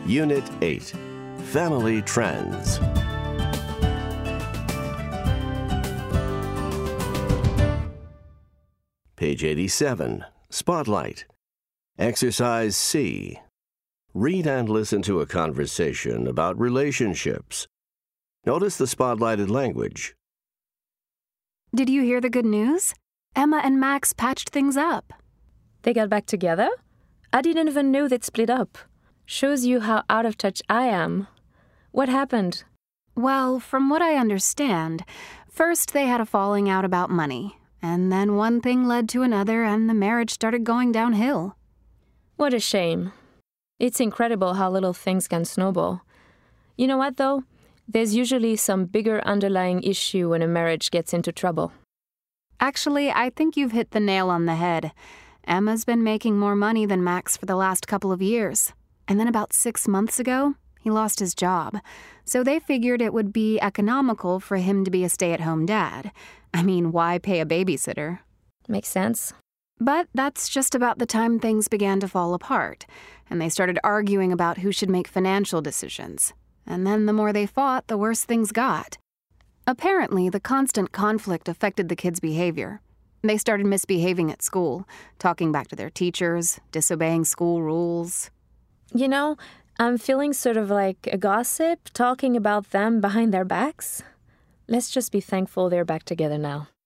Unit 8, Family Trends. Page 87, Spotlight. Exercise C. Read and listen to a conversation about relationships. Notice the spotlighted language. Did you hear the good news? Emma and Max patched things up. They got back together? I didn't even know they'd split up. Shows you how out of touch I am. What happened? Well, from what I understand, first they had a falling out about money, and then one thing led to another and the marriage started going downhill. What a shame. It's incredible how little things can snowball. You know what, though? There's usually some bigger underlying issue when a marriage gets into trouble. Actually, I think you've hit the nail on the head. Emma's been making more money than Max for the last couple of years. And then about 6 months ago, he lost his job. So they figured it would be economical for him to be a stay-at-home dad. I mean, why pay a babysitter? Makes sense. But that's just about the time things began to fall apart, and they started arguing about who should make financial decisions. And then the more they fought, the worse things got. Apparently, the constant conflict affected the kids' behavior. They started misbehaving at school, talking back to their teachers, disobeying school rules. You know, I'm feeling sort of like a gossip, talking about them behind their backs. Let's just be thankful they're back together now.